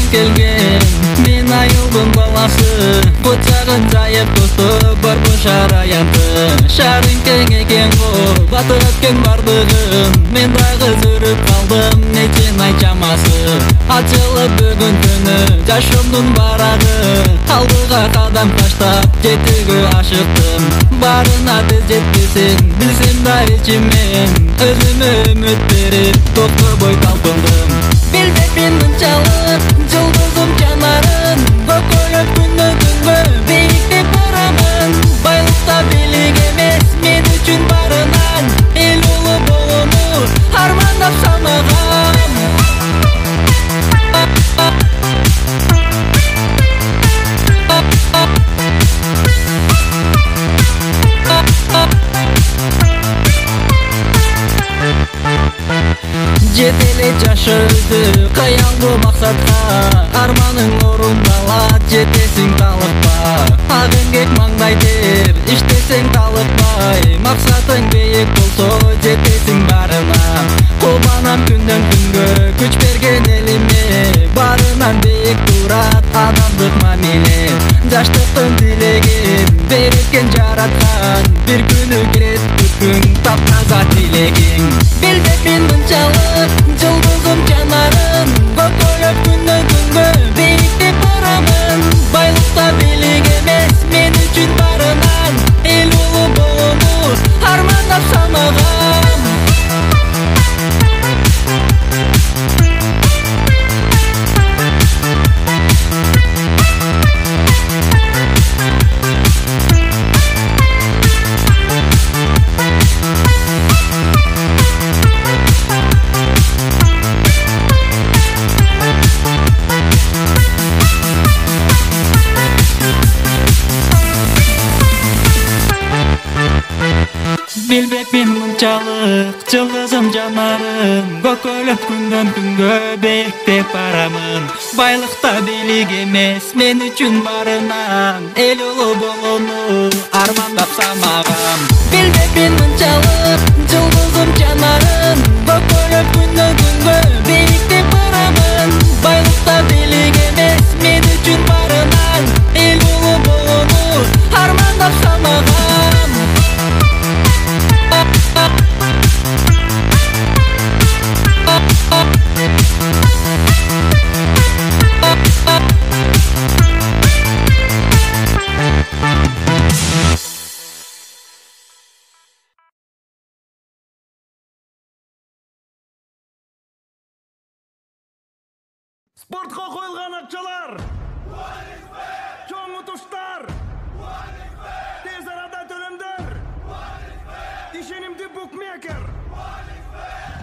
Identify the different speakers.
Speaker 1: келген. Мен айылдың баласы, құшағын жайып досты бар бұшар аянды. Шарың кең екен ғой, батыр өткен бардығын. Мен дағы жүріп қалдым, нечен ай шамасы. Açылып бүгін күні, жашымның барағы. Алдыға қадам таштап, жетігі ашықтым. Барына тез жеткесін, білсем да ішіммен. Өзіме үміт беріп, тоқты бой талпындым. Білбеппін мұншалық, жұлдызым жанарын. Көкөліп күні түнгі, биіктеп барамын. Байлықта билік емес, мен үшін барынан. Ел ұлы болуны, армандап самағам. Жетеле жашырды қаялды мақсатқа, арманың орындалады, жетесің талықпа. Ағын маңдай тер, іштесің талықпай. Мақсатың бейік болса, жетесің барына. Қолбанам күнден күнгі, күч берген еліме. Барынан бейік тұрат, адамдық мамиле. Жаштықтың тілеген, береткен жаратқан. Bir күні келет күн, тап-таза тілеген. Білбеппін мұншалық, жұлдызым жанарын. Көкөліп күні күнгі, биіктеп барамын. Байлықта билік емес, мен үшін барынан. Ел ұлы болуны, армандап самағам. Білбеппін мұншалық, жұлдызым жанарын. Көкөліп күнден күнгі, биіктеп барамын. Байлықта билік емес, мен үшін барынан. Ел ұлы болуны, армандап самағам. Білбеппін мұншалық, жұлдызым жанарын. Көкөліп күнден күнгі, биіктеп барамын. Байлықта билік емес, мен үшін барынан. Ел ұлы болуны, армандап самағам.
Speaker 2: Спортқа қойылған ақшалар, чоң ұтыштар, тез арада төлемдер, ишенимді букмекер,